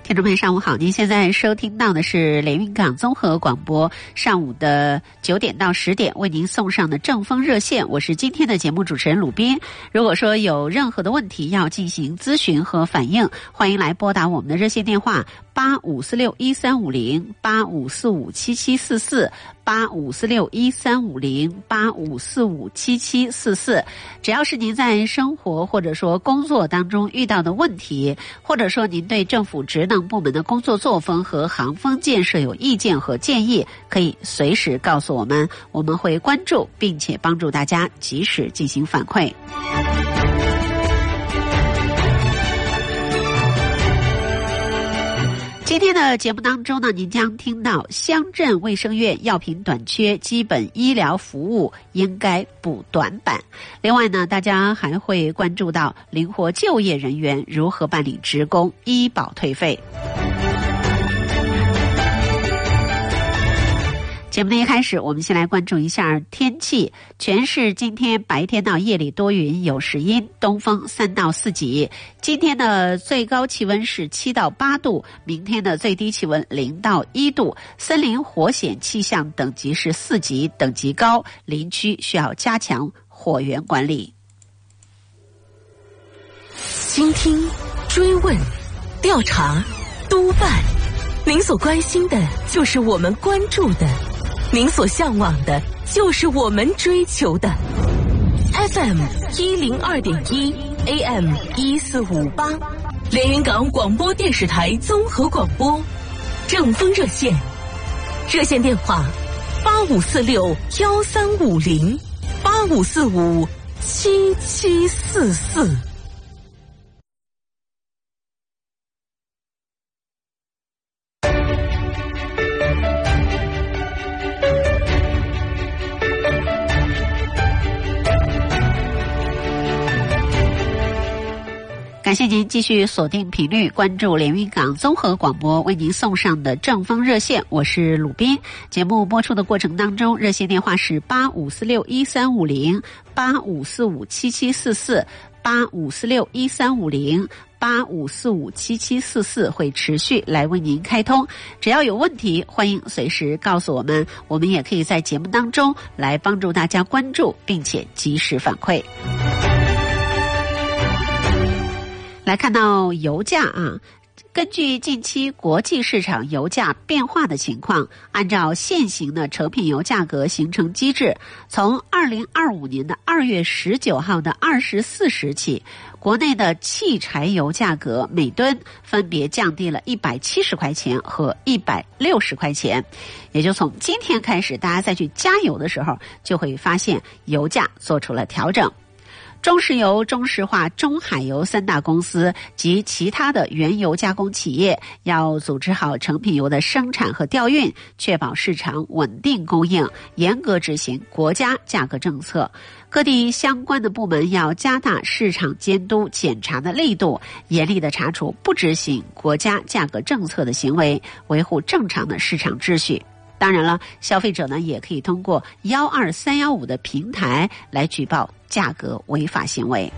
听众朋友上午好，您现在收听到的是连云港综合广播上午的9点到10点为您送上的正风热线，我是今天的节目主持人鲁斌。如果说有任何的问题要进行咨询和反映，欢迎来拨打我们的热线电话85461350 85457744 85461350 85457744。只要是您在生活或者说工作当中遇到的问题，或者说您对政府职能部门的工作作风和航风建设有意见和建议，可以随时告诉我们，我们会关注并且帮助大家及时进行反馈。今天的节目当中呢，您将听到乡镇卫生院药品短缺，基本医疗服务应该补短板。另外呢，大家还会关注到灵活就业人员如何办理职工医保退费。节目的一开始，我们先来关注一下天气。全市今天白天到夜里多云有时阴，东风3到4级。今天的最高气温是7到8度，明天的最低气温0到1度。森林火险气象等级是4级，等级高，林区需要加强火源管理。 倾听、追问、调查、督办，您所关心的就是我们关注的，您所向往的就是我们追求的。 FM 102.1 AM 1458，连云港广播电视台综合广播正风热线，热线电话85461350 85457744。 感谢您继续锁定频率，关注连云港综合广播为您送上的正风热线，我是鲁斌。节目播出的过程当中，热线电话是85461350 85457744 85461350 85457744，会持续来为您开通。只要有问题，欢迎随时告诉我们，我们也可以在节目当中来帮助大家关注并且及时反馈。来看到油价啊，根据近期国际市场油价变化的情况，按照现行的成品油价格形成机制，从2025年的2月19号的24时起，国内的汽柴油价格每吨分别降低了170块钱和160块钱。也就从今天开始，大家再去加油的时候，就会发现油价做出了调整。中石油、中石化、中海油3大公司及其他的原油加工企业要组织好成品油的生产和调运，确保市场稳定供应，严格执行国家价格政策。各地相关的部门要加大市场监督检查的力度，严厉地查处不执行国家价格政策的行为，维护正常的市场秩序。当然了，消费者呢也可以通过12315的平台来举报价格违法行为。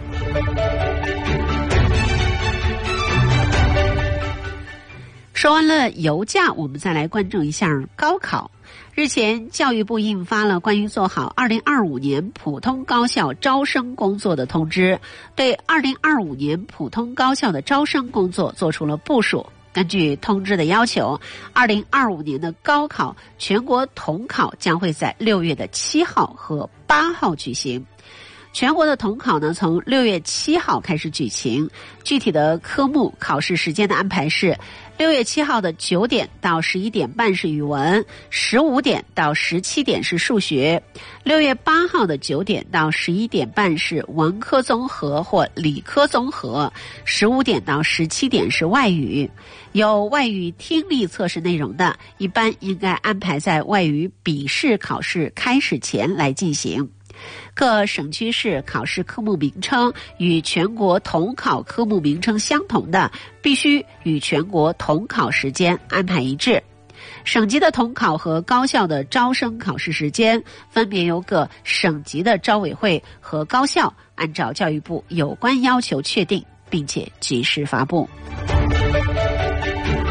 说完了油价，我们再来关注一下高考。日前，教育部印发了关于做好2025年普通高校招生工作的通知，对2025年普通高校的招生工作做出了部署。根据通知的要求，2025年的高考全国统考将会在6月的7号和8号举行。全国的统考呢，从6月7号开始举行，具体的科目考试时间的安排是6月7号的9点到11点半是语文，15点到17点是数学；6月8号的9点到11点半是文科综合或理科综合，15点到17点是外语。有外语听力测试内容的，一般应该安排在外语笔试考试开始前来进行。各省区市考试科目名称与全国统考科目名称相同的，必须与全国统考时间安排一致。省级的统考和高校的招生考试时间分别由各省级的招委会和高校按照教育部有关要求确定，并且及时发布。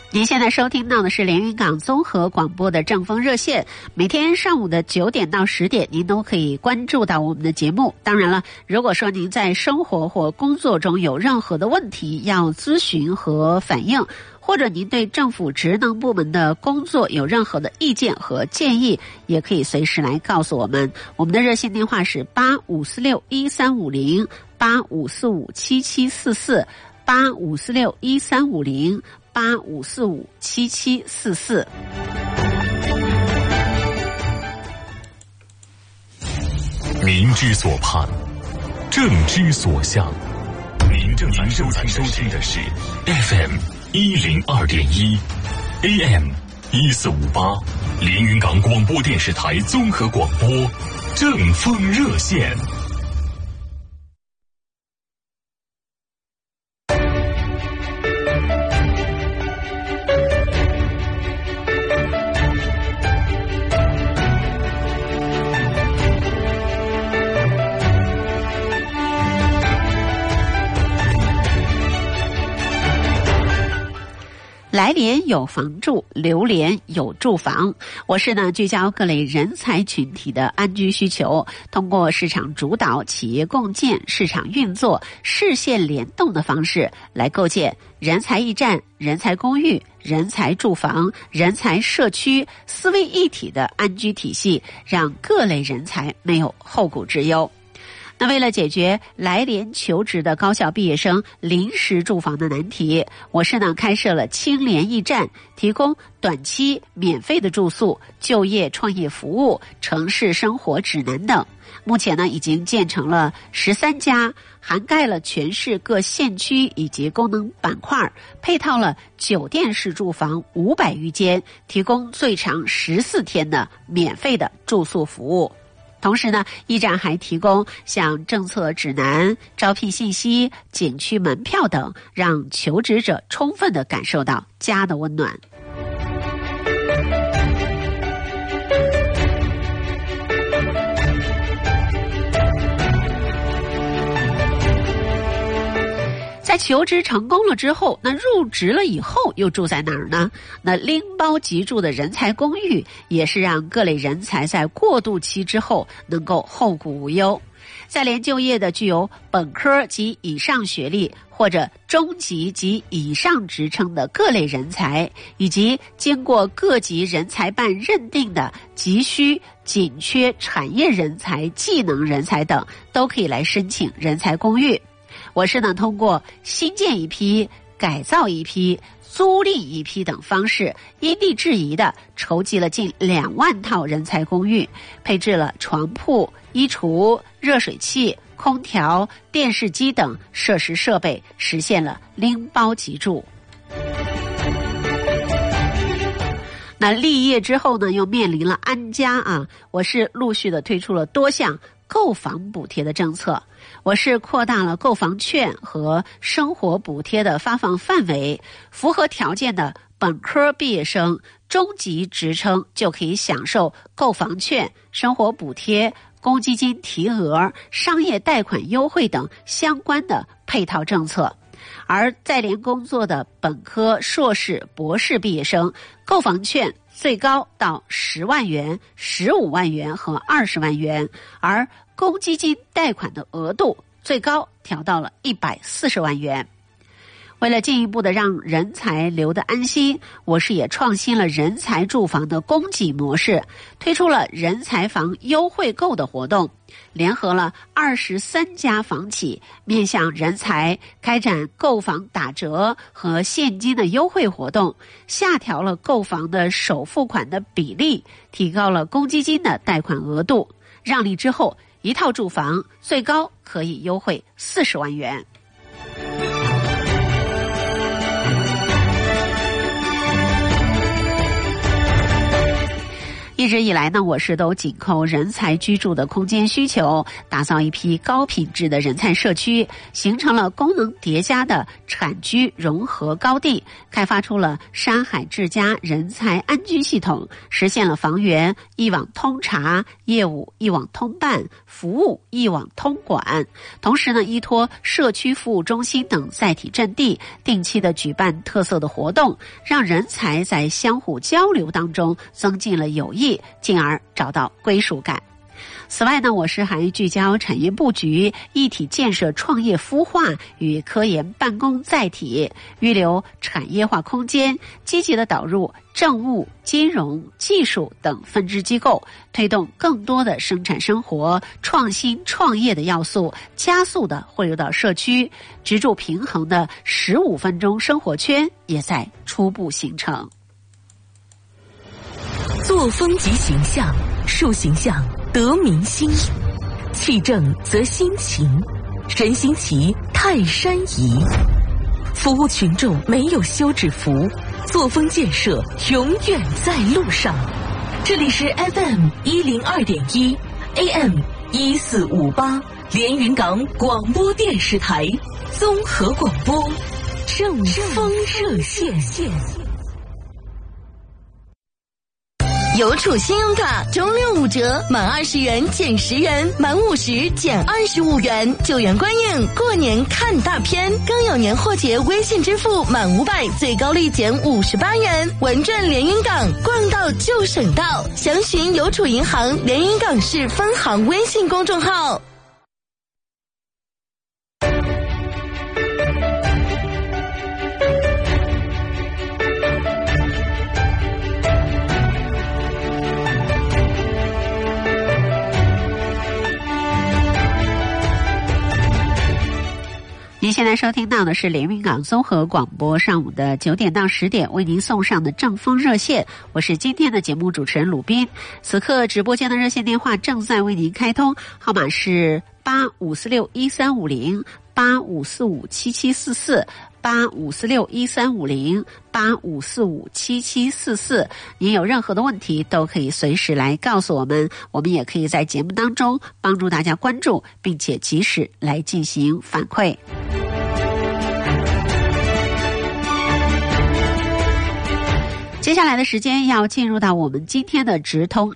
您现在收听到的是连云港综合广播的正风热线，每天上午的9点到10点，您都可以关注到我们的节目。当然了，如果说您在生活或工作中有任何的问题要咨询和反映，或者您对政府职能部门的工作有任何的意见和建议，也可以随时来告诉我们。我们的热线电话是85461350 85457744 85461350 85457744。 民之所盼，政之所向。您正在收听的是 FM102.1 AM 1458连云港广播电视台综合广播正风热线。 来年有房住，流年有住房。我是呢聚焦各类人才群体的安居需求，通过市场主导、企业共建、市场运作、市县联动的方式来构建人才驿站、人才公寓、人才住房、人才社区思维一体的安居体系，让各类人才没有后顾之忧。那为了解决来年求职的高校毕业生临时住房的难题，我市呢开设了青联驿站，提供短期免费的住宿、就业创业服务、城市生活指南等。目前呢已经建成了13家，涵盖了全市各县区以及功能板块，配套了酒店式住房500余间，提供最长14天的免费的住宿服务。同时呢，驿站还提供像政策指南、招聘信息、景区门票等，让求职者充分地感受到家的温暖。在求职成功了之后，那入职了以后又住在哪儿呢？那拎包即住的人才公寓也是让各类人才在过渡期之后能够后顾无忧。在联就业的具有本科及以上学历或者中级及以上职称的各类人才，以及经过各级人才办认定的急需紧缺产业人才、技能人才等，都可以来申请人才公寓。我是呢通过新建一批、改造一批、租赁一批等方式，因地制宜的筹集了近2万套人才公寓，配置了床铺、衣橱、热水器、空调、电视机等设施设备，实现了拎包即住。那立业之后呢，又面临了安家啊，我市陆续的推出了多项购房补贴的政策。我市扩大了购房券和生活补贴的发放范围，符合条件的本科毕业生、中级职称就可以享受购房券、生活补贴、公积金提额、商业贷款优惠等相关的配套政策。而在联工作的本科、硕士、博士毕业生，购房券最高到10万元、15万元和20万元，而公积金贷款的额度最高调到了140万元。为了进一步的让人才留得安心，我市也创新了人才住房的供给模式，推出了人才房优惠购的活动，联合了23家房企，面向人才开展购房打折和现金的优惠活动，下调了购房的首付款的比例，提高了公积金的贷款额度，让利之后一套住房最高可以优惠40万元。 一直以来呢，我市都紧扣人才居住的空间需求，打造一批高品质的人才社区，形成了功能叠加的产居融合高地，开发出了山海智家人才安居系统，实现了房源一网通查、业务一网通办、服务一网通管。同时呢，依托社区服务中心等载体阵地，定期的举办特色的活动，让人才在相互交流当中增进了友谊，进而找到归属感。此外呢，我市还聚焦产业布局、一体建设创业孵化与科研办公载体，预留产业化空间，积极的导入政务、金融、技术等分支机构，推动更多的生产生活、创新创业的要素加速的汇入到社区，支柱平衡的15分钟生活圈也在初步形成。 作风即形象，树形象得民心，气正则心情，人心齐泰山移。服务群众没有休止符，作风建设永远在路上。这里是 FM102.1 AM1458 连云港广播电视台综合广播正风热线。 邮储信用卡中6 5折，满20元减10元，满50减25元，9元观影，过年看大片，更有年货节微信支付满500最高立减58元，文赚连云港，逛到就省到，详询邮储银行连云港市分行微信公众号。 您现在收听到的是连云港综合广播上午的9点到10点为您送上的正风热线，我是今天的节目主持人鲁斌。此刻直播间的热线电话正在为您开通，号码是85461350 85457744 85461350 85457744，您有任何的问题都可以随时来告诉我们，我们也可以在节目当中帮助大家关注，并且及时来进行反馈。接下来的时间要进入到我们今天的直通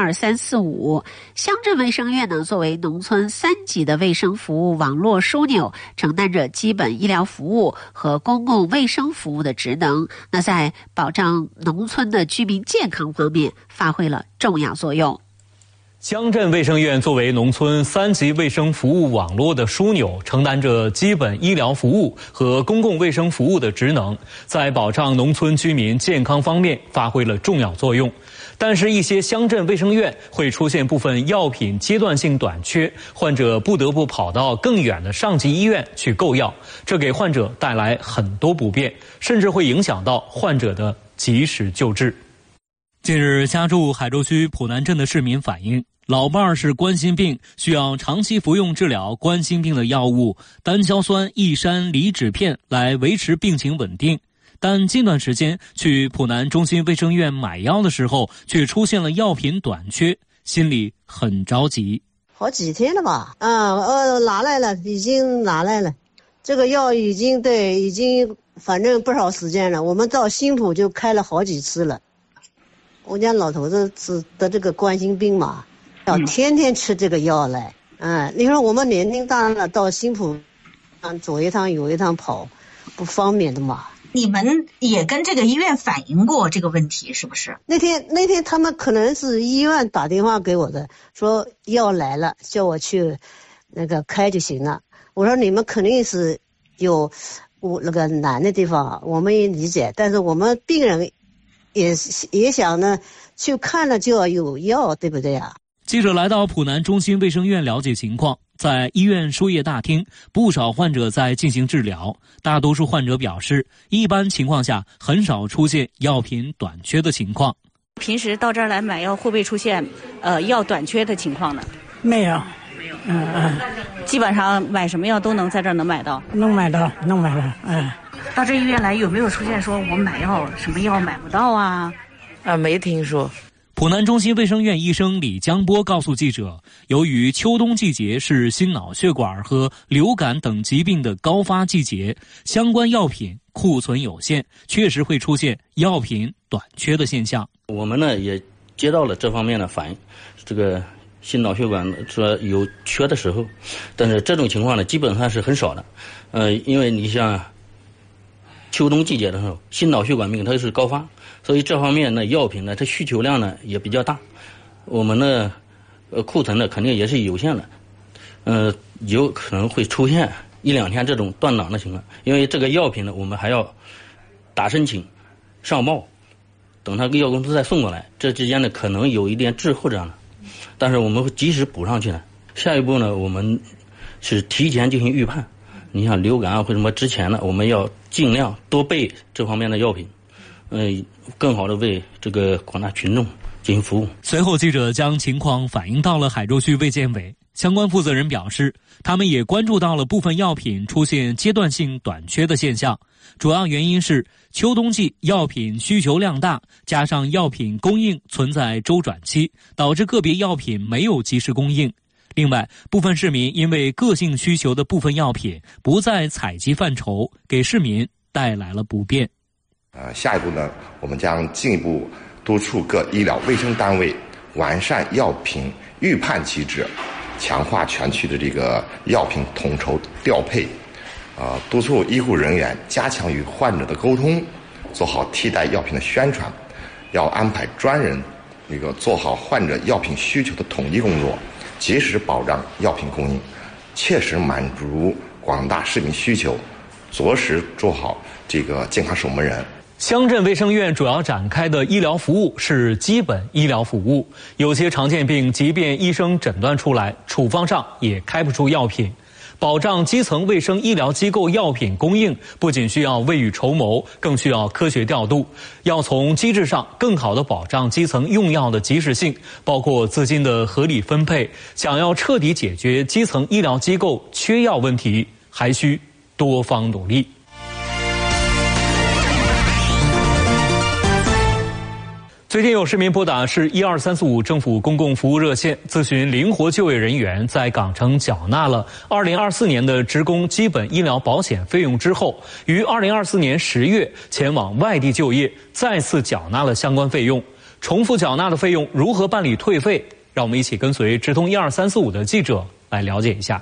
12345。乡镇卫生院呢，作为农村3级的卫生服务网络枢纽，承担着基本医疗服务和公共卫生服务的职能，那在保障农村的居民健康方面发挥了重要作用。 乡镇卫生院作为农村3级卫生服务网络的枢纽，承担着基本医疗服务和公共卫生服务的职能，在保障农村居民健康方面发挥了重要作用。但是，一些乡镇卫生院会出现部分药品阶段性短缺，患者不得不跑到更远的上级医院去购药，这给患者带来很多不便，甚至会影响到患者的及时救治。近日，家住海州区浦南镇的市民反映，老伴儿是冠心病，需要长期服用治疗冠心病的药物单硝酸异山梨酯片来维持病情稳定。但近段时间去浦南中心卫生院买药的时候，却出现了药品短缺，心里很着急。 好几天了吧？拿来了，已经拿来了。这个药已经反正不少时间了。我们到新浦就开了好几次了。我家老头子是得这个冠心病嘛，要天天吃这个药来。你说我们年龄大了，到新浦左一趟右一趟跑，不方便的嘛。 你们也跟这个医院反映过这个问题是不是？ 那天他们可能是医院打电话给我的，说药来了，叫我去那个开就行了。我说你们肯定是有那个难的地方，我们也理解，但是我们病人也想呢，去看了就要有药，对不对啊？ 记者来到浦南中心卫生院了解情况，在医院输液大厅，不少患者在进行治疗。大多数患者表示，一般情况下很少出现药品短缺的情况。 平时到这儿来买药会不会出现药短缺的情况呢？ 没有。 基本上买什么药都能在这儿能买到。 能买到。 到这医院来有没有出现说我买药什么药买不到啊？ 没听说。 浦南中心卫生院医生李江波告诉记者，由于秋冬季节是心脑血管和流感等疾病的高发季节，相关药品库存有限，确实会出现药品短缺的现象。 我们呢也接到了这方面的反映，这个心脑血管说有缺的时候，但是这种情况呢基本上是很少的。因为你像秋冬季节的时候，心脑血管病它是高发，所以这方面呢药品呢它需求量呢也比较大，我们呢库存呢肯定也是有限的，有可能会出现1-2天这种断档的情况，因为这个药品呢我们还要打申请上报，等他给药公司再送过来，这之间呢可能有一点滞后这样的，但是我们会及时补上去的。下一步呢我们是提前进行预判，你像流感啊或者什么之前呢，我们要尽量多备这方面的药品，更好的为这个广大群众进行服务。 随后记者将情况反映到了海州区卫健委，相关负责人表示，他们也关注到了部分药品出现阶段性短缺的现象，主要原因是秋冬季药品需求量大，加上药品供应存在周转期，导致个别药品没有及时供应。另外，部分市民因为个性需求的部分药品不在采集范畴，给市民带来了不便。 下一步呢，我们将进一步督促各医疗卫生单位完善药品预判机制，强化全区的这个药品统筹调配，督促医护人员加强与患者的沟通，做好替代药品的宣传，要安排专人做好患者药品需求的统一工作，及时保障药品供应，切实满足广大市民需求，着实做好这个健康守门人。 乡镇卫生院主要展开的医疗服务是基本医疗服务，有些常见病即便医生诊断出来，处方上也开不出药品。保障基层卫生医疗机构药品供应，不仅需要未雨绸缪，更需要科学调度。要从机制上更好地保障基层用药的及时性，包括资金的合理分配。想要彻底解决基层医疗机构缺药问题，还需多方努力。最近有市民拨打是12345政府公共服务热线，咨询灵活就业人员在港城缴纳了2024年的职工基本医疗保险费用之后，于2024年10月前往外地就业，再次缴纳了相关费用。重复缴纳的费用如何办理退费？让我们一起跟随直通12345的记者来了解一下。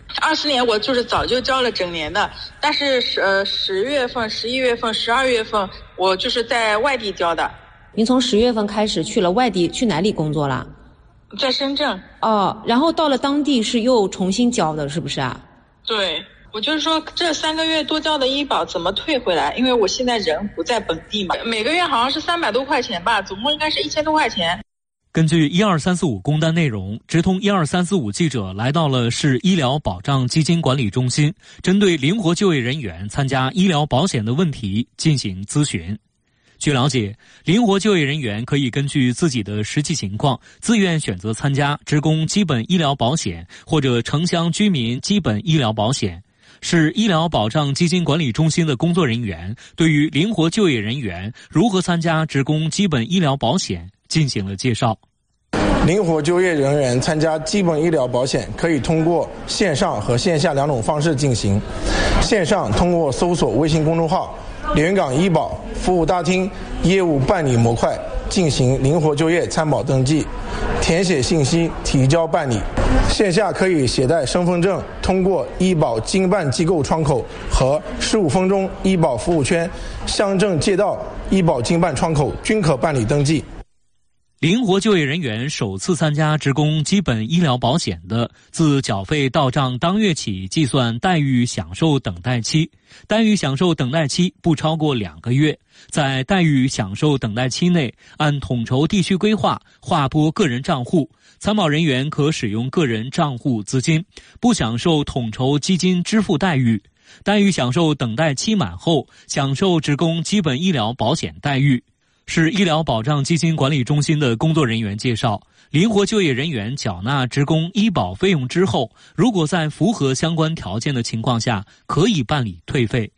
24年我就是早就交了整年的，但是10月份、11月份、12月份我就是在外地交的。 您从10月份开始去了外地，去哪里工作了？ 在深圳。 哦，然后到了当地是又重新交的，是不是啊？ 对，我就是说这3个月多交的医保怎么退回来？因为我现在人不在本地嘛，每个月好像是300多块钱吧，总共应该是1000多块钱。 根据12345工单内容，直通12345记者来到了市医疗保障基金管理中心，针对灵活就业人员参加医疗保险的问题进行咨询。据了解，灵活就业人员可以根据自己的实际情况，自愿选择参加职工基本医疗保险或者城乡居民基本医疗保险。市医疗保障基金管理中心的工作人员对于灵活就业人员如何参加职工基本医疗保险进行了介绍。 灵活就业人员参加基本医疗保险可以通过线上和线下2种方式进行。线上通过搜索微信公众号连云港医保服务大厅业务办理模块进行灵活就业参保登记，填写信息提交办理。线下可以携带身份证，通过医保经办机构窗口和15分钟医保服务圈、乡镇街道医保经办窗口均可办理登记。 灵活就业人员首次参加职工基本医疗保险的，自缴费到账当月起计算待遇享受等待期，待遇享受等待期不超过2个月。在待遇享受等待期内，按统筹地区规划划拨个人账户，参保人员可使用个人账户资金，不享受统筹基金支付待遇。待遇享受等待期满后，享受职工基本医疗保险待遇。市医疗保障基金管理中心的工作人员介绍，灵活就业人员缴纳职工医保费用之后，如果在符合相关条件的情况下，可以办理退费。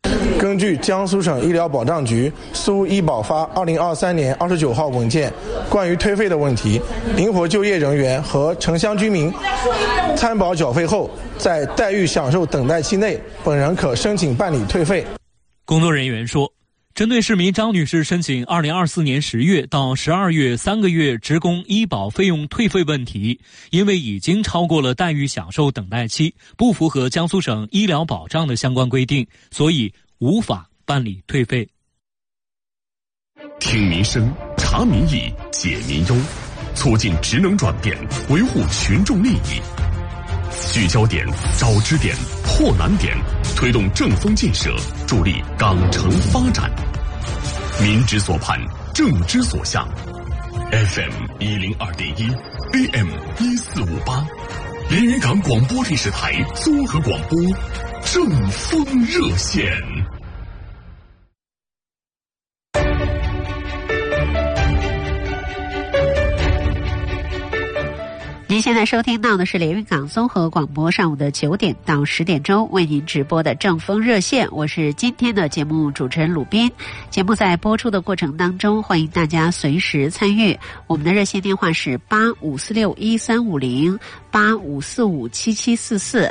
根据江苏省医疗保障局苏医保发2023年29号文件关于退费的问题，灵活就业人员和城乡居民参保缴费后，在待遇享受等待期内，本人可申请办理退费。 工作人员说，针对市民张女士申请2024年10月到12月3个月职工医保费用退费问题，因为已经超过了待遇享受等待期，不符合江苏省医疗保障的相关规定，所以无法办理退费。 听民生，查民意，解民忧，促进职能转变，维护群众利益。聚焦点，找支点，破难点，推动正风建设，助力港城发展。民之所盼，政之所向。FM102.1 AM1458，连云港广播电视台综合广播正风热线。 您现在收听到的是连云港综合广播上午的9点到10点钟为您直播的正风热线，我是今天的节目主持人鲁斌。节目在播出的过程当中，欢迎大家随时参与。我们的热线电话是85461350 85457744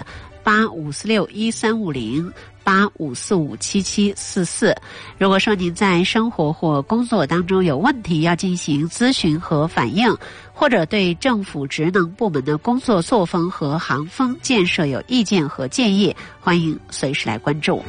85461350。85457744。如果说您在生活或工作当中有问题要进行咨询和反映，或者对政府职能部门的工作作风和行风建设有意见和建议，欢迎随时来关注。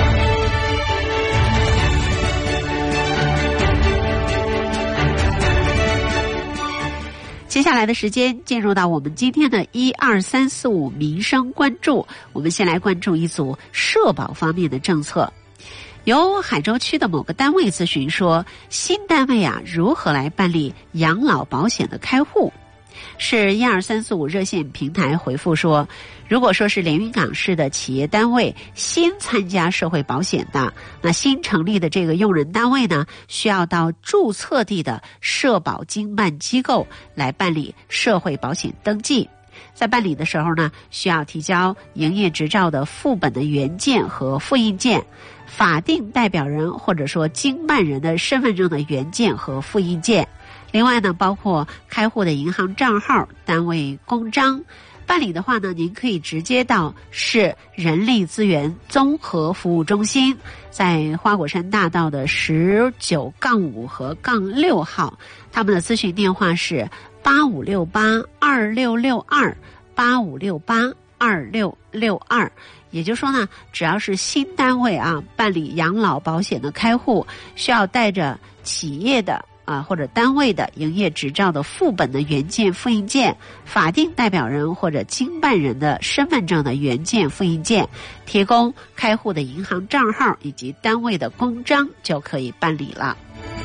接下来的时间进入到我们今天的12345民生关注，我们先来关注一组社保方面的政策。由海州区的某个单位咨询说，新单位如何来办理养老保险的开户？是12345热线平台回复说，如果说是连云港市的企业单位新参加社会保险的，那新成立的这个用人单位呢，需要到注册地的社保经办机构来办理社会保险登记。在办理的时候呢，需要提交营业执照的副本的原件和复印件，法定代表人或者说经办人的身份证的原件和复印件。另外呢，包括开户的银行账号、单位公章。办理的话呢，您可以直接到市人力资源综合服务中心，在花果山大道的19-5和-6号，他们的咨询电话是85682662 85682662。也就是说呢，只要是新单位办理养老保险的开户，需要带着企业的或者单位的营业执照的副本的原件复印件，法定代表人或者经办人的身份证的原件复印件，提供开户的银行账号以及单位的公章就可以办理了。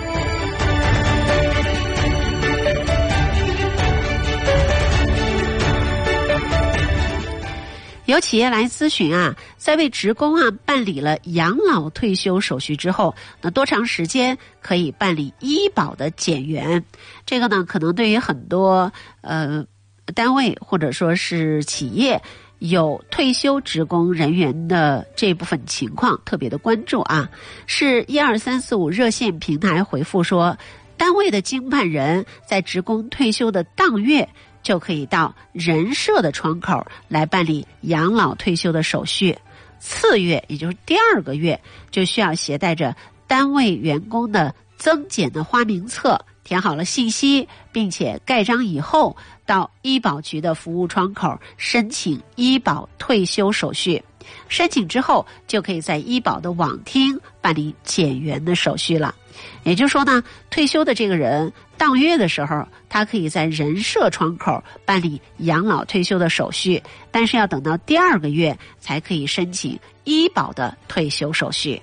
有企业来咨询在为职工办理了养老退休手续之后，那多长时间可以办理医保的减员？这个呢，可能对于很多单位或者说是企业有退休职工人员的这部分情况特别的关注是12345热线平台回复说，单位的经办人在职工退休的当月就可以到人社的窗口来办理养老退休的手续，次月也就是第2个月就需要携带着单位员工的增减的花名册，填好了信息并且盖章以后，到医保局的服务窗口申请医保退休手续。申请之后就可以在医保的网厅办理减员的手续了。也就是说呢，退休的这个人当月的时候，他可以在人社窗口办理养老退休的手续，但是要等到第2个月才可以申请医保的退休手续。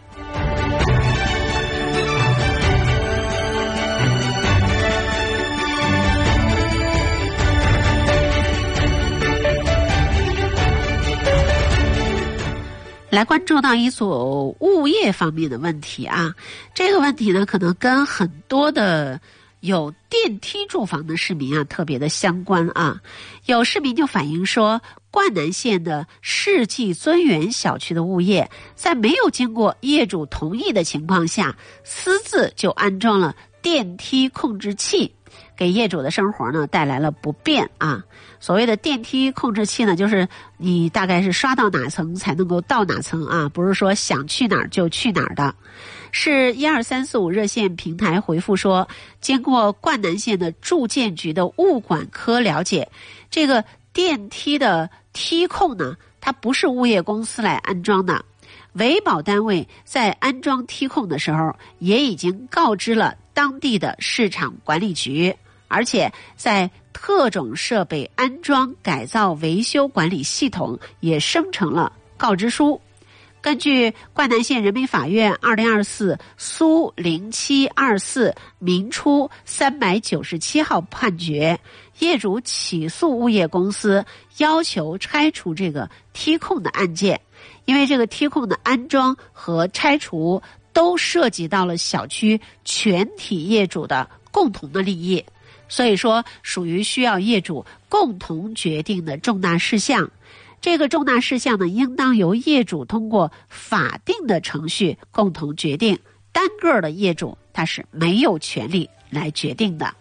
来关注到一组物业方面的问题这个问题呢，可能跟很多的有电梯住房的市民啊特别的相关啊。有市民就反映说，灌南县的世纪尊园小区的物业在没有经过业主同意的情况下，私自就安装了电梯控制器，给业主的生活呢带来了不便啊。所谓的电梯控制器呢，就是你大概是刷到哪层才能够到哪层啊，不是说想去哪儿就去哪儿的。是12345热线平台回复说，经过灌南县的住建局的物管科了解，这个电梯的梯控呢，它不是物业公司来安装的，维保单位在安装梯控的时候也已经告知了当地的市场管理局，而且在特种设备安装改造维修管理系统也生成了告知书。根据灌南县人民法院2024苏0724民初397号判决，业主起诉物业公司要求拆除这个梯控的案件，因为这个梯控的安装和拆除都涉及到了小区全体业主的共同的利益，所以说属于需要业主共同决定的重大事项。这个重大事项呢，应当由业主通过法定的程序共同决定，单个的业主他是没有权利来决定的。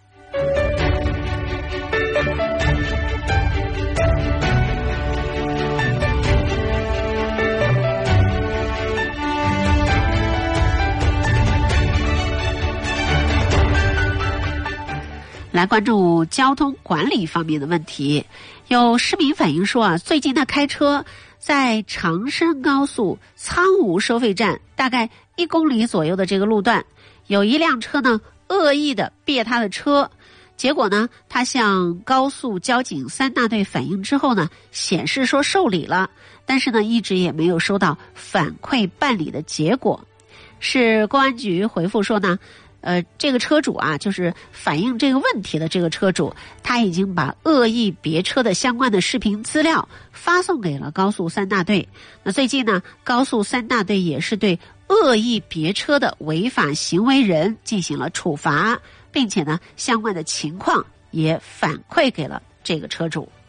来关注交通管理方面的问题。有市民反映说啊，最近他开车在长深高速苍梧收费站大概1公里左右的这个路段，有一辆车呢恶意的别他的车，结果呢他向高速交警3大队反映之后呢，显示说受理了，但是呢一直也没有收到反馈办理的结果。是公安局回复说呢，这个车主啊，就是反映这个问题的这个车主，他已经把恶意别车的相关的视频资料发送给了高速3大队。那最近呢，高速3大队也是对恶意别车的违法行为人进行了处罚，并且呢，相关的情况也反馈给了这个车主。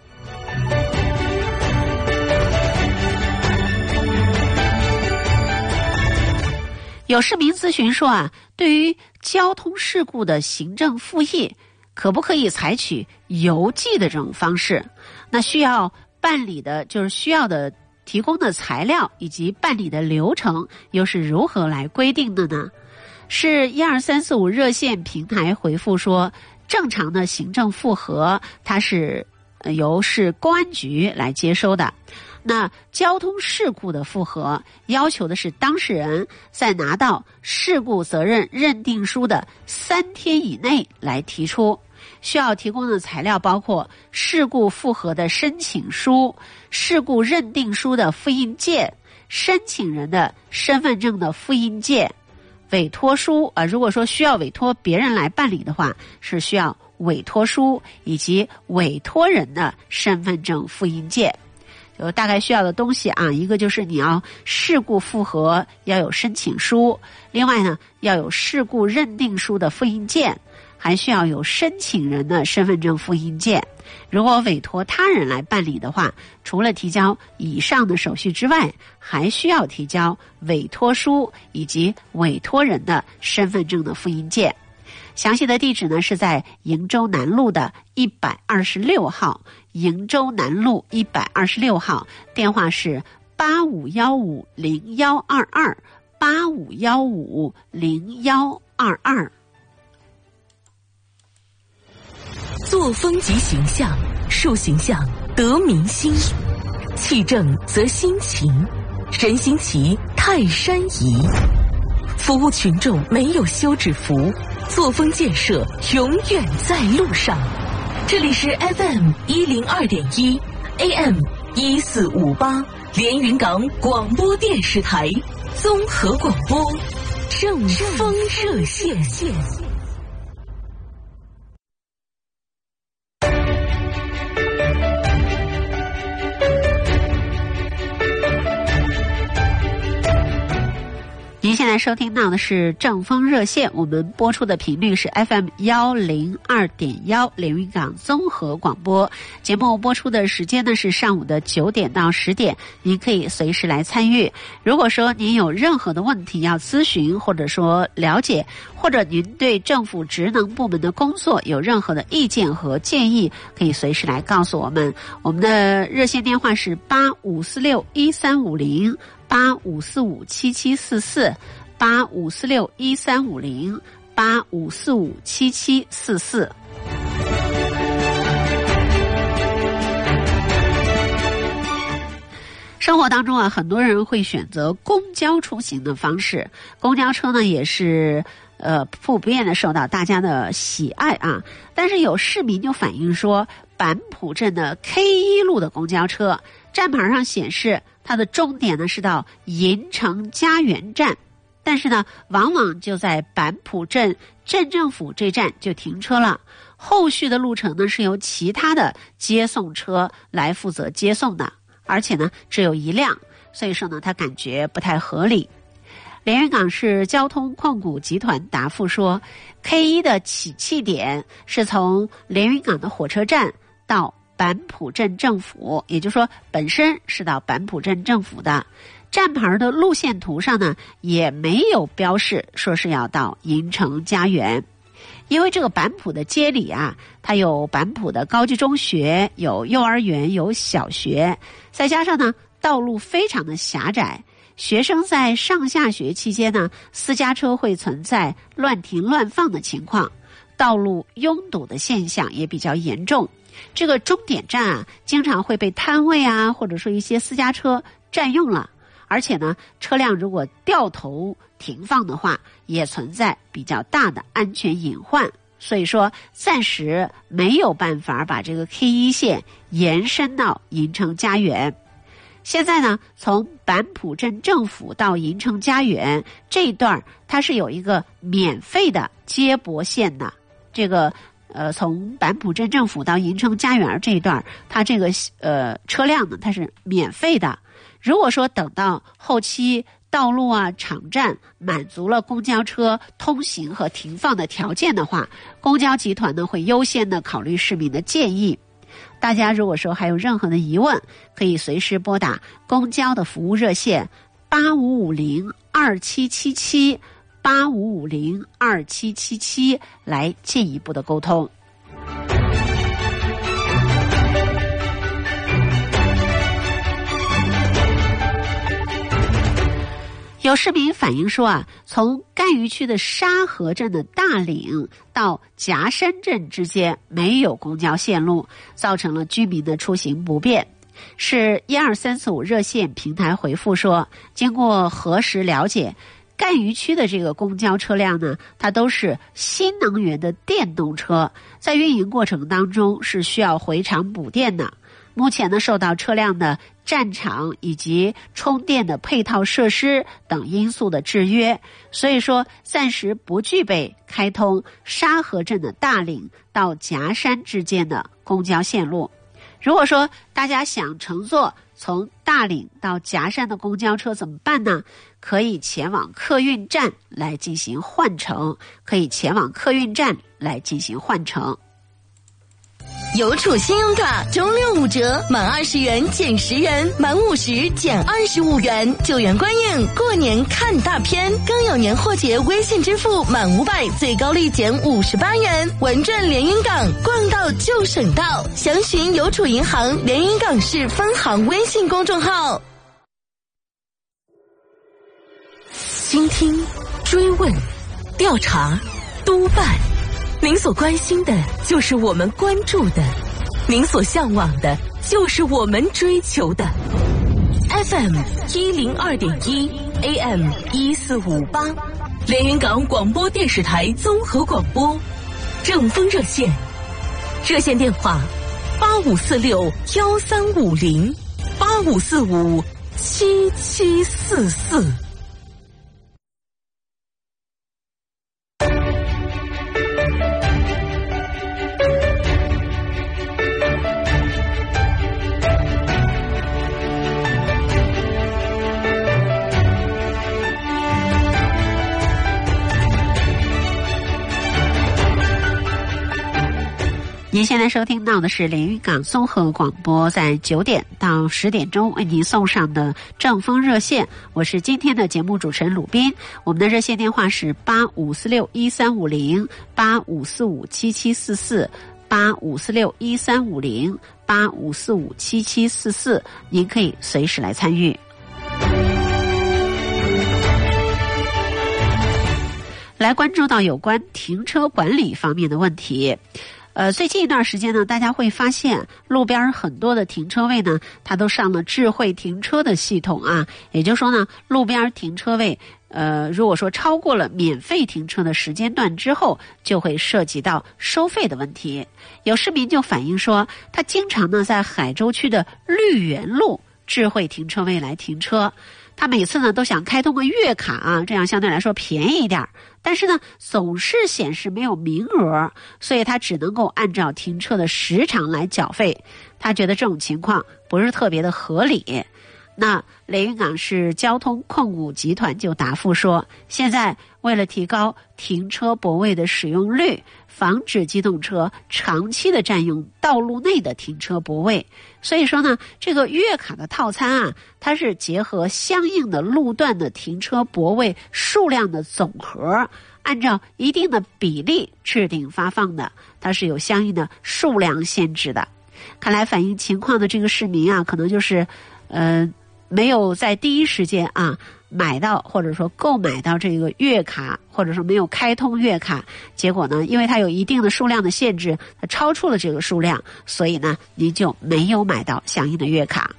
有市民咨询说啊，对于交通事故的行政复议，可不可以采取邮寄的这种方式？那需要办理的，就是需要的提供的材料以及办理的流程，又是如何来规定的呢？是12345热线平台回复说，正常的行政复核，它是由市公安局来接收的。那交通事故的复核要求的是当事人在拿到事故责任认定书的3天以内来提出，需要提供的材料包括事故复核的申请书、事故认定书的复印件、申请人的身份证的复印件、委托书如果说需要委托别人来办理的话，是需要委托书以及委托人的身份证复印件。有大概需要的东西啊，一个就是你要事故复核要有申请书，另外呢要有事故认定书的复印件，还需要有申请人的身份证复印件。如果委托他人来办理的话，除了提交以上的手续之外，还需要提交委托书以及委托人的身份证的复印件。详细的地址呢是在鄞州南路的126号，鄞州南路126号，电话是85150122 85150122。 作风及形象，树形象得民心，气正则心情，人心齐泰山移。服务群众没有休止符，作风建设永远在路上。这里是 FM102.1 AM1458 连云港广播电视台综合广播正风热线。 您现在收听到的是正风热线，我们播出的频率是 FM102.1 连云港综合广播。节目播出的时间呢是上午的9点到10点，您可以随时来参与。如果说您有任何的问题要咨询，或者说了解，或者您对政府职能部门的工作有任何的意见和建议，可以随时来告诉我们。我们的热线电话是85461350。85457744 85461350 85457744。生活当中啊，很多人会选择公交出行的方式，公交车呢也是普遍的受到大家的喜爱啊。但是有市民就反映说，板浦镇的 K1 路的公交车站牌上显示它的终点呢是到银城家园站，但是呢往往就在板浦镇镇政府这站就停车了，后续的路程呢是由其他的接送车来负责接送的，而且呢只有一辆，所以说呢他感觉不太合理。连云港市交通控股集团答复说， K1 的起讫点是从连云港的火车站到板浦镇政府，也就是说本身是到板浦镇政府的，站牌的路线图上呢也没有标示说是要到银城家园。因为这个板浦的街里啊，它有板浦的高级中学，有幼儿园，有小学，再加上呢道路非常的狭窄，学生在上下学期间呢，私家车会存在乱停乱放的情况，道路拥堵的现象也比较严重。这个终点站啊，经常会被摊位啊，或者说一些私家车占用了，而且呢，车辆如果掉头停放的话，也存在比较大的安全隐患。所以说，暂时没有办法把这个 K1 线延伸到银城家园。现在呢，从板浦镇政府到银城家园这一段，它是有一个免费的接驳线的。这个从板浦镇政府到银城家园这一段，它这个车辆呢，它是免费的。如果说等到后期道路啊、场站满足了公交车通行和停放的条件的话，公交集团呢会优先的考虑市民的建议。大家如果说还有任何的疑问，可以随时拨打公交的服务热线85502777 85502777来进一步的沟通。有市民反映说啊，从赣榆区的沙河镇的大岭到夹山镇之间没有公交线路，造成了居民的出行不便。是12345热线平台回复说，经过核实了解，赣榆区的这个公交车辆呢，它都是新能源的电动车，在运营过程当中是需要回厂补电的。目前呢，受到车辆的站场以及充电的配套设施等因素的制约，所以说暂时不具备开通沙河镇的大岭到夹山之间的公交线路。如果说大家想乘坐从大岭到夹山的公交车怎么办呢？可以前往客运站来进行换乘， 邮储信用卡中六5折，满20元减10元，满50减25元，9元观影，过年看大片，更有年货节微信支付满500最高立减58元，文转连云港，逛到就省到，详询邮储银行连云港市分行微信公众号。 倾听、追问、调查、督办，您所关心的就是我们关注的，您所向往的就是我们追求的。FM102.1 AM1458，连云港广播电视台综合广播，正风热线，热线电话85461350 85457744。 您现在收听到的是连云港综合广播，在9点到10点钟为您送上的正风热线，我是今天的节目主持人鲁斌。我们的热线电话是85461350 85457744 85461350 85457744，您可以随时来参与。来关注到有关停车管理方面的问题。最近一段时间呢，大家会发现路边很多的停车位呢，它都上了智慧停车的系统啊。也就是说呢，路边停车位如果说超过了免费停车的时间段之后，就会涉及到收费的问题。有市民就反映说，他经常呢在海州区的绿园路智慧停车位来停车，他每次呢都想开通个月卡啊，这样相对来说便宜一点，但是呢总是显示没有名额，所以他只能够按照停车的时长来缴费。他觉得这种情况不是特别的合理。那连云港市交通控股集团就答复说，现在为了提高停车泊位的使用率，防止机动车长期的占用道路内的停车泊位，所以说呢，这个月卡的套餐啊，它是结合相应的路段的停车泊位数量的总和，按照一定的比例制定发放的，它是有相应的数量限制的。看来反映情况的这个市民啊，可能就是没有在第一时间啊买到或者说购买到这个月卡，或者说没有开通月卡，结果呢，因为它有一定的数量的限制，它超出了这个数量，所以呢您就没有买到相应的月卡。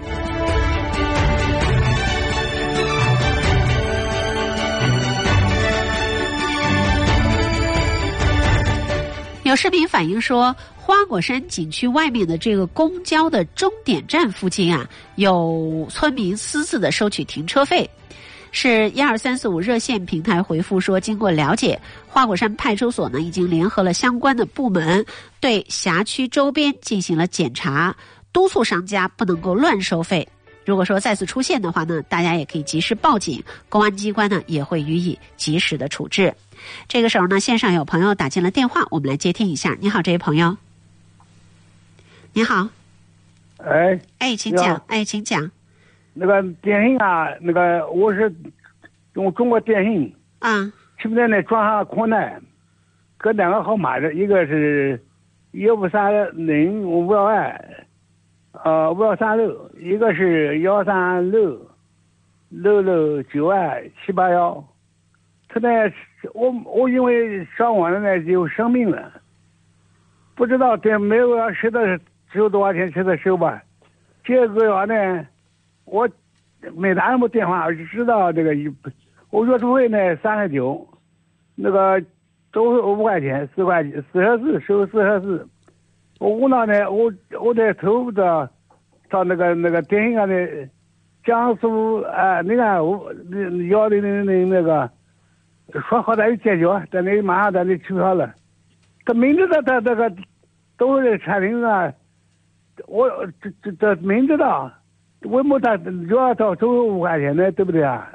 有市民反映说，花果山景区外面的这个公交的终点站附近啊，有村民私自的收取停车费。是12345热线平台回复说，经过了解，花果山派出所呢已经联合了相关的部门，对辖区周边进行了检查，督促商家不能够乱收费。如果说再次出现的话呢，大家也可以及时报警，公安机关呢也会予以及时的处置。这个时候呢，线上有朋友打进了电话，我们来接听一下。你好，这位朋友。你好。请讲。请讲。 那个电信啊，那个我是用中国电信啊， 现在呢转下困难，搁两个号码的，一个是1530522，536，一个是13666927811。他呢，我因为上网了呢就生病了，不知道这每个月收的只有多少钱，现在收吧。这个月呢，我没打什么电话，只知道这个我月租费呢39，那个都是5块钱，4块44收44。我无奈呢，我得投到那个电信上的江苏那个100那个说好歹有解决，但那马上咱就取消了。他明知道他这个都是产品啊，我这明知道，为什么他要收5块钱呢？对不对啊？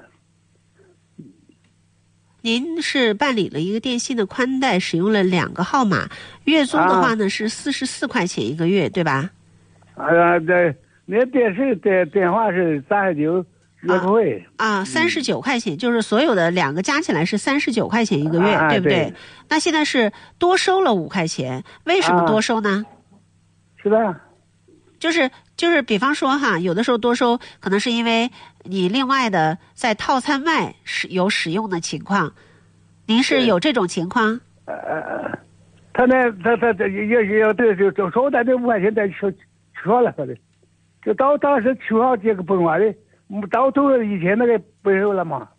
您是办理了一个电信的宽带，使用了2个号码，月租的话呢是44块钱一个月，对吧？ 对，那电视的电话是39。月费 39块钱，就是所有的2个加起来是39块钱一个月，对不对？ 对。 那现在是多收了5块钱，为什么多收呢？ 是的。 就是比方说哈，有的时候多收，可能是因为你另外的在套餐外有使用的情况，您是有这种情况？ 他呢，他也对，就收的这5块钱再取消了，就当时取消这个不用的。到头了以前那个不收了吗？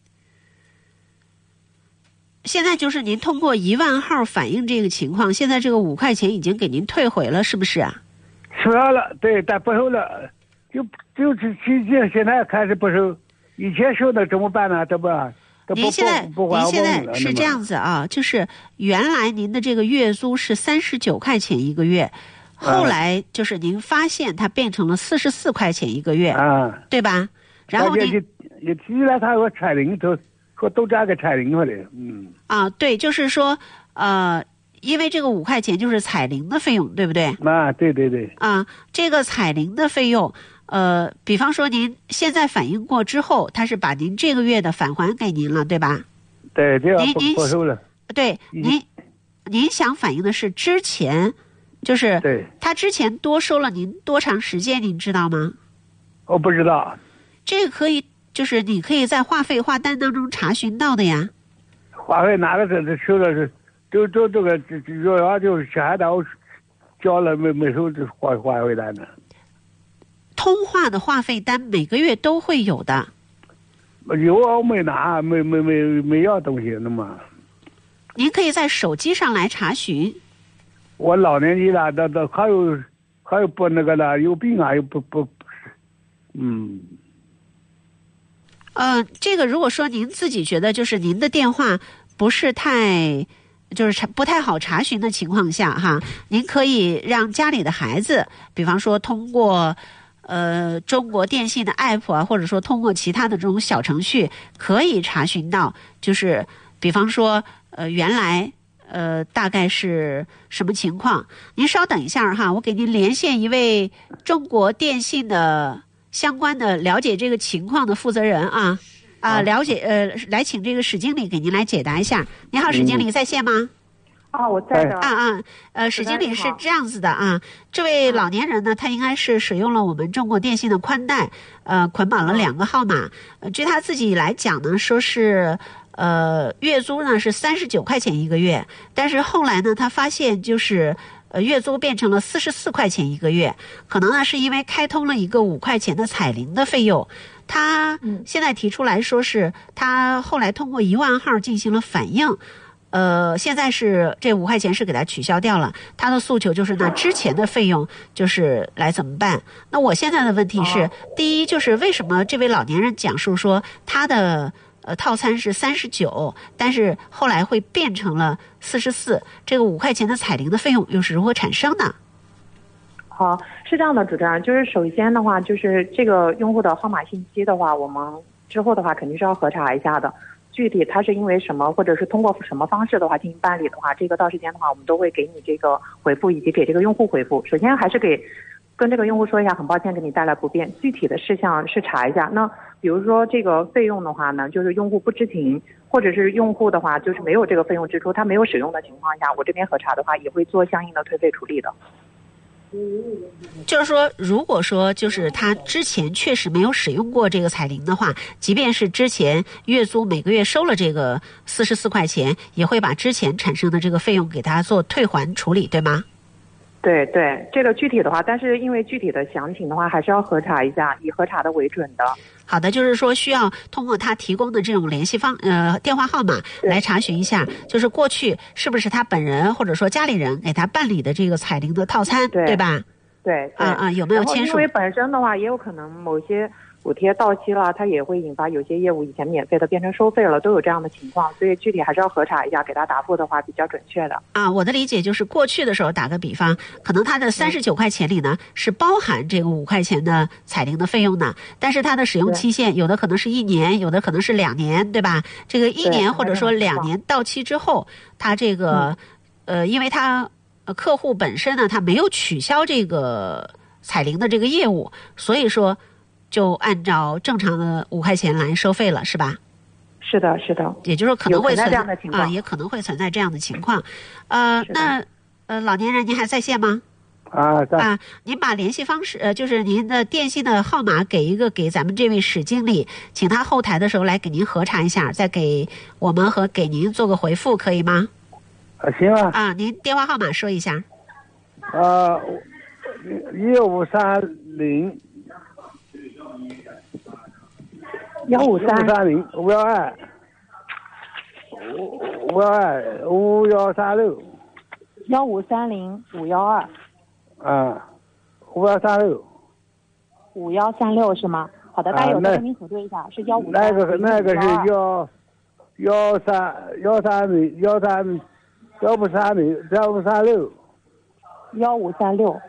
现在就是您通过1万号反映这个情况，现在这个5块钱已经给您退回了，是不是啊？ 取消了，对，但不收了，就是现在开始不收，以前收的怎么办呢？这不， 您现在是这样子啊，就是原来您的这个月租是39块钱一个月。后来就是您发现它变成了44块钱一个月，对吧？然后也提出来他说彩铃说都加个彩铃回来， 对，就是说因为这个5块钱就是彩铃的费用，对不对？ 啊，对对对。 啊，这个彩铃的费用，比方说您现在反映过之后，他是把您这个月的返还给您了，对吧？ 对，这样不收了。 对，您想反映的是之前，就是对他之前多收了您多长时间，您知道吗？ 我不知道。 这个可以，就是你可以在话费话单当中查询到的呀。 话费哪个是收的是，就这个主要就是小孩单我交了没收这话费单呢？ 通话的话费单每个月都会有的。 有我没拿，没要东西，那么。 您可以在手机上来查询。 我老年纪了，还有不那个了，有病啊，又不， 这个如果说您自己觉得就是您的电话不是太，就是不太好查询的情况下哈，您可以让家里的孩子，比方说通过中国电信的 app 啊，或者说通过其他的这种小程序，可以查询到，就是比方说原来大概是什么情况？您稍等一下哈，我给您连线一位中国电信的相关的了解这个情况的负责人啊，了解来请这个史经理给您来解答一下。您好，史经理在线吗？ 我在的。 史经理是这样子的啊，这位老年人呢，他应该是使用了我们中国电信的宽带，捆绑了2个号码。据他自己来讲呢，说是月租呢是39块钱一个月，但是后来呢，他发现就是月租变成了44块钱一个月，可能呢是因为开通了一个5块钱的彩铃的费用。他现在提出来说是他后来通过1万号进行了反映。现在是这5块钱是给他取消掉了，他的诉求就是那之前的费用就是来怎么办？那我现在的问题是，第一就是为什么这位老年人讲述说他的套餐是39，但是后来会变成了44，这个5块钱的彩铃的费用又是如何产生的？ 好，是这样的，主持人，就是首先的话，就是这个用户的号码信息的话，我们之后的话肯定是要核查一下的。具体他是因为什么，或者是通过什么方式的话进行办理的话，这个到时间的话，我们都会给你这个回复，以及给这个用户回复。首先还是跟这个用户说一下，很抱歉给你带来不便，具体的事项是查一下。那比如说这个费用的话呢，就是用户不知情，或者是用户的话就是没有这个费用支出，他没有使用的情况下，我这边核查的话也会做相应的退费处理的。 就是说，如果说就是他之前确实没有使用过这个彩铃的话，即便是之前月租每个月收了这个44块钱，也会把之前产生的这个费用给他做退还处理，对吗？ 对对，这个具体的话，但是因为具体的详情的话，还是要核查一下，以核查的为准的。 好的，就是说需要通过他提供的这种联系电话号码来查询一下，就是过去是不是他本人或者说家里人给他办理的这个彩铃的套餐， 对吧？ 对有没有签署？ 因为本身的话，也有可能某些补贴到期了，它也会引发有些业务以前免费的变成收费了，都有这样的情况，所以具体还是要核查一下，给他答复的话比较准确的。 我的理解就是过去的时候，打个比方，可能他的39块钱里呢是包含这个5块钱的彩铃的费用的，但是它的使用期限有的可能是1年，有的可能是2年，对吧？这个1年或者说2年到期之后，他这个因为他客户本身呢，他没有取消这个彩铃的这个业务，所以说就按照正常的5块钱来收费了，是吧？ 是的，是的。 也就是说可能会存在这样的情况也可能会存在这样的情况。那老年人您还在线吗？ 在。 您把联系方式就是您的电信的号码给咱们这位史经理，请他后台的时候来给您核查一下，再给我们和给您做个回复，可以吗？ 行啊。 您电话号码说一下。 1530。1530 512 5136。 1530 512。 5136。 5136是吗？好的，大家有再跟您核对一下，是153。 那个是135 1536。 1536。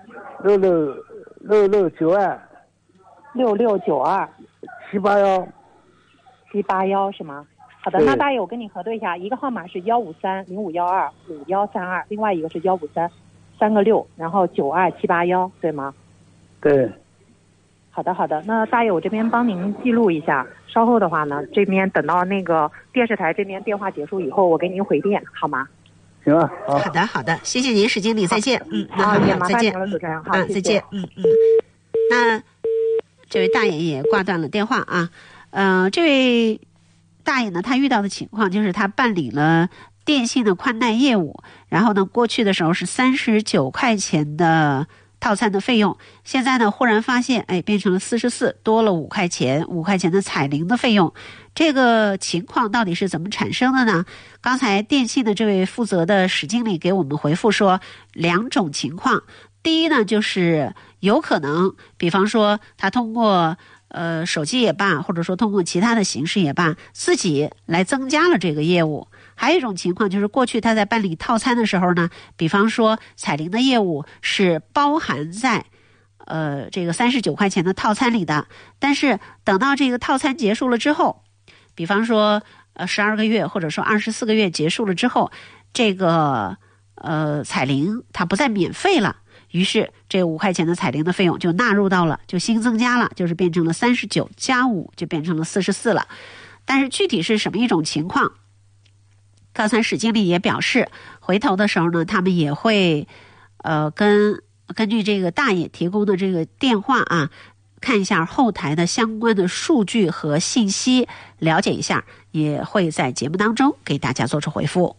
6692。 6692。 781。 781是吗？ 好的，那大爷我跟你核对一下，一个号码是15305125132，另外一个是15336，然后92781，对吗？ 对。 好的，那大爷我这边帮您记录一下，稍后的话呢，这边等到那个电视台这边电话结束以后，我给您回电，好吗？ 行啊， 好的，谢谢您，史经理，再见。 好，也麻烦您了，主持人，好， 再见。那这位大爷也挂断了电话啊。这位大爷呢，他遇到的情况就是他办理了电信的宽带业务，然后呢，过去的时候是39块钱的套餐的费用，现在呢忽然发现变成了44，多了5块钱的彩铃的费用。这个情况到底是怎么产生的呢？刚才电信的这位负责的史经理给我们回复说2种情况。第一呢，就是有可能比方说他通过手机也罢，或者说通过其他的形式也罢，自己来增加了这个业务。还有一种情况就是过去他在办理套餐的时候呢，比方说彩铃的业务是包含在这个39块钱的套餐里的，但是等到这个套餐结束了之后，比方说12个月或者说24个月结束了之后，这个彩铃它不再免费了，于是这5块钱的彩铃的费用就纳入到了，就新增加了，就是变成了39加5，就变成了44了。但是具体是什么一种情况，刚才史经理也表示，回头的时候呢，他们也会根据这个大爷提供的这个电话啊，看一下后台的相关的数据和信息，了解一下，也会在节目当中给大家做出回复。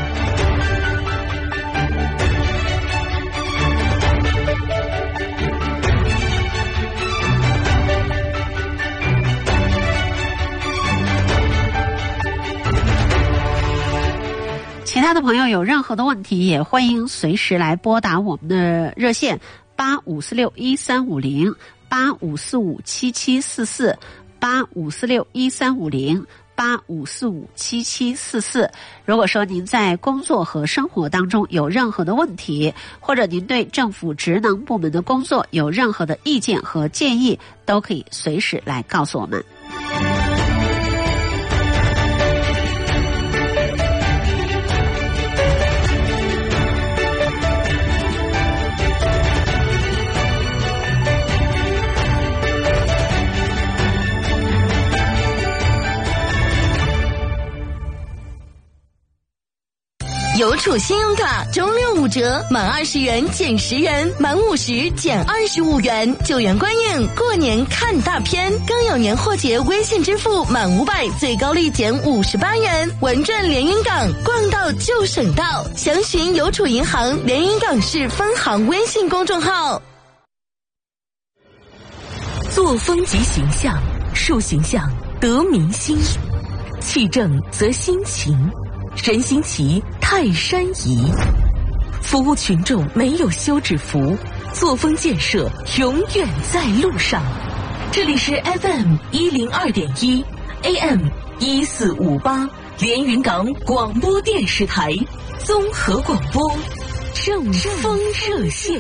其他的朋友有任何的问题，也欢迎随时来拨打我们的热线85461350 85457744 85461350 85457744。如果说您在工作和生活当中有任何的问题，或者您对政府职能部门的工作有任何的意见和建议，都可以随时来告诉我们。 邮储信用卡中65折，满20元减10元，满50减25元，9元观影，过年看大片，更有年货节微信支付满500最高立减58元，文赚连云港，逛到就省到，详询邮储银行连云港市分行微信公众号。 作风即形象，树形象得民心，气正则心情，人心齐泰山移。服务群众没有休止符，作风建设永远在路上。这里是 FM102.1 AM1458 连云港广播电视台综合广播正风热线。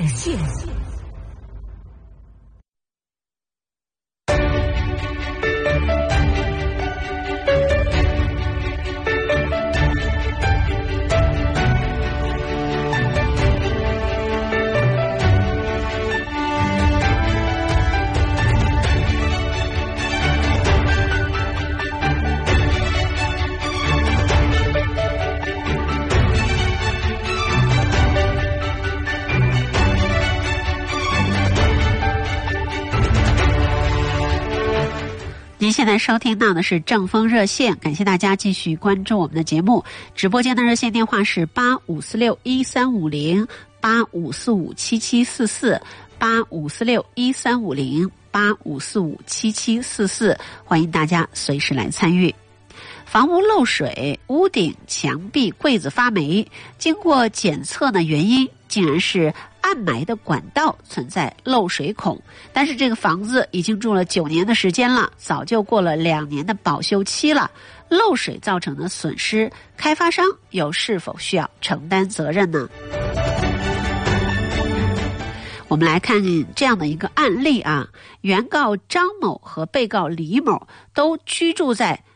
您现在收听到的是正风热线，感谢大家继续关注我们的节目。直播间的热线电话是85461350 85457744 85461350 85457744，欢迎大家随时来参与。房屋漏水，屋顶、墙壁、柜子发霉，经过检测呢，原因竟然是暗埋的管道存在漏水孔，但是这个房子已经住了9年的时间了，早就过了2年的保修期了，漏水造成的损失，开发商又是否需要承担责任呢？我们来看这样的一个案例啊，原告张某和被告李某都居住在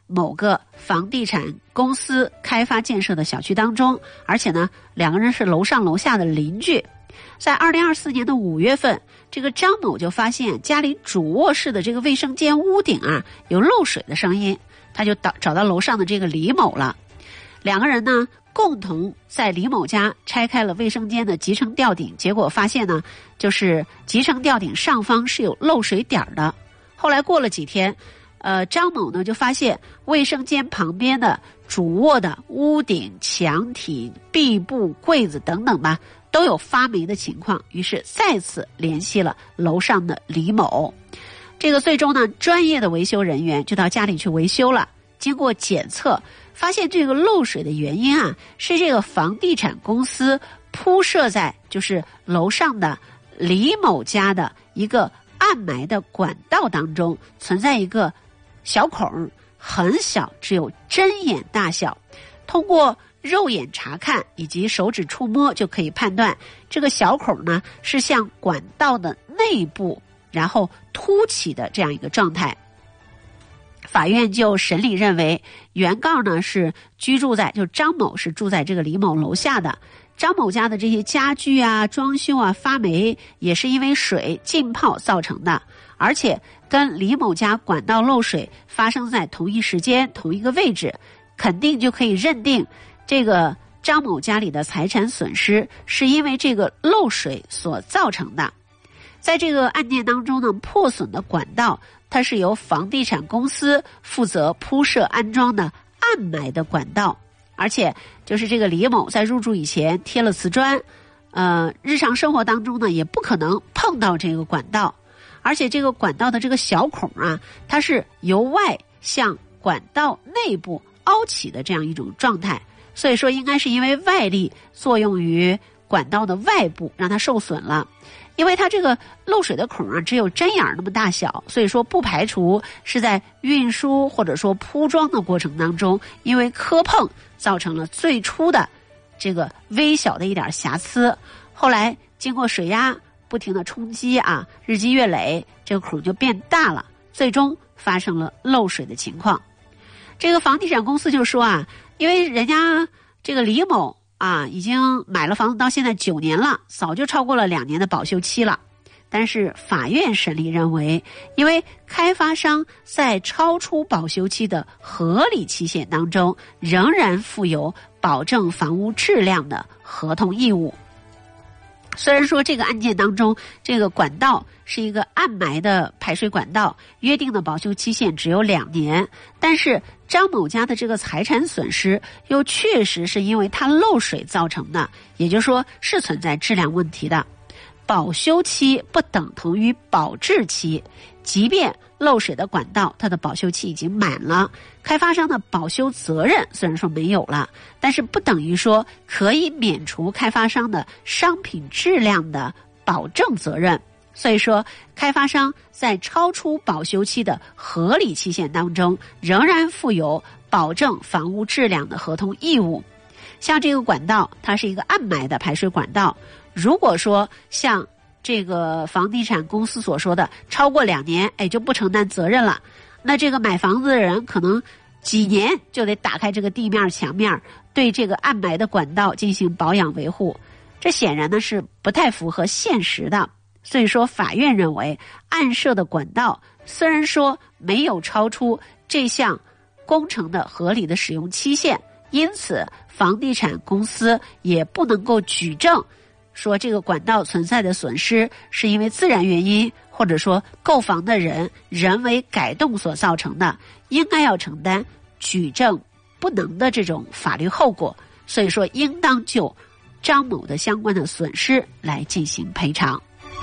某个房地产公司开发建设的小区当中，而且呢两个人是楼上楼下的邻居。在2024年的5月份，这个张某就发现家里主卧室的这个卫生间屋顶啊有漏水的声音，他就找到楼上的这个李某了。两个人呢共同在李某家拆开了卫生间的集成吊顶，结果发现呢就是集成吊顶上方是有漏水点的。后来过了几天，张某呢就发现卫生间旁边的主卧的屋顶、墙体、壁布、柜子等等吧都有发霉的情况，于是再次联系了楼上的李某。这个最终呢，专业的维修人员就到家里去维修了。经过检测，发现这个漏水的原因啊，是这个房地产公司铺设在就是楼上的李某家的一个暗埋的管道当中存在一个小孔，很小，只有针眼大小。通过肉眼查看以及手指触摸就可以判断，这个小孔呢是向管道的内部然后凸起的这样一个状态。法院就审理认为，原告呢是张某是住在这个李某楼下的，张某家的这些家具啊、装修啊发霉，也是因为水浸泡造成的，而且跟李某家管道漏水发生在同一时间、同一个位置，肯定就可以认定这个张某家里的财产损失是因为这个漏水所造成的。在这个案件当中呢，破损的管道它是由房地产公司负责铺设安装的暗埋的管道，而且就是这个李某在入住以前贴了瓷砖，日常生活当中呢也不可能碰到这个管道，而且这个管道的这个小孔啊，它是由外向管道内部凹起的这样一种状态，所以说应该是因为外力作用于管道的外部让它受损了。因为它这个漏水的孔啊只有针眼那么大小，所以说不排除是在运输或者说铺装的过程当中，因为磕碰造成了最初的这个微小的一点瑕疵，后来经过水压不停的冲击啊，日积月累，这个孔就变大了，最终发生了漏水的情况。这个房地产公司就说啊，因为人家这个李某啊，已经买了房子到现在9年了，早就超过了2年的保修期了。但是法院审理认为，因为开发商在超出保修期的合理期限当中，仍然负有保证房屋质量的合同义务。虽然说这个案件当中，这个管道是一个暗埋的排水管道，约定的保修期限只有2年，但是张某家的这个财产损失又确实是因为它漏水造成的，也就是说是存在质量问题的。保修期不等同于保质期，即便漏水的管道它的保修期已经满了，开发商的保修责任虽然说没有了，但是不等于说可以免除开发商的商品质量的保证责任。所以说开发商在超出保修期的合理期限当中，仍然负有保证房屋质量的合同义务。像这个管道它是一个暗埋的排水管道，如果说像这个房地产公司所说的超过2年就不承担责任了，那这个买房子的人可能几年就得打开这个地面墙面，对这个暗埋的管道进行保养维护，这显然呢是不太符合现实的。所以说法院认为，暗设的管道虽然说没有超出这项工程的合理的使用期限，因此房地产公司也不能够举证说这个管道存在的损失是因为自然原因或者说购房的人人为改动所造成的，应该要承担举证不能的这种法律后果，所以说应当就张某的相关的损失来进行赔偿。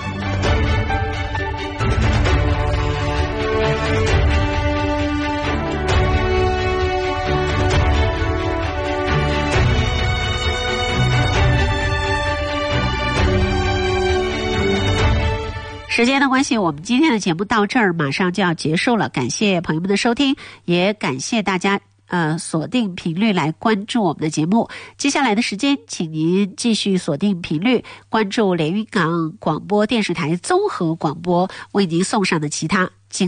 时间的关系，我们今天的节目到这儿马上就要结束了，感谢朋友们的收听，也感谢大家锁定频率来关注我们的节目。接下来的时间，请您继续锁定频率，关注连云港广播电视台综合广播为您送上的其他